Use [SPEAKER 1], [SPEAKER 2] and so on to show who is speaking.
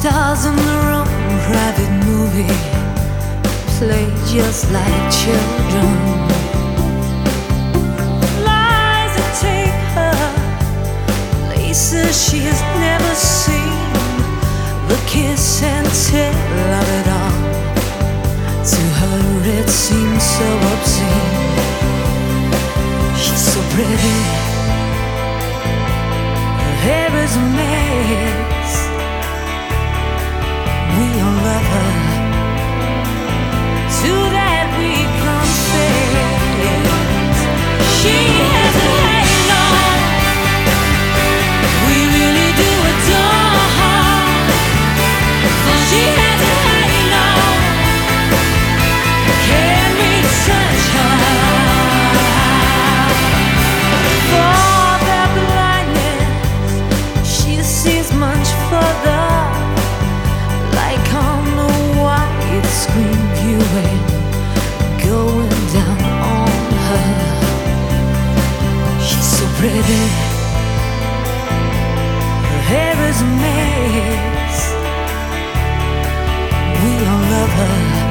[SPEAKER 1] Stars in their own private movie play just like children. Lies that take her places she has never seen. The kiss and tell of it all, to her it seems so obscene. She's so pretty, her hair is a mess. We all love her, to that we confess. She has a halo, we really do adore her. For she has a halo, can we touch her? For their blindness, she sees much further, like on the white screen viewing, going down on her. She's so pretty, her hair is a mess. We all love her.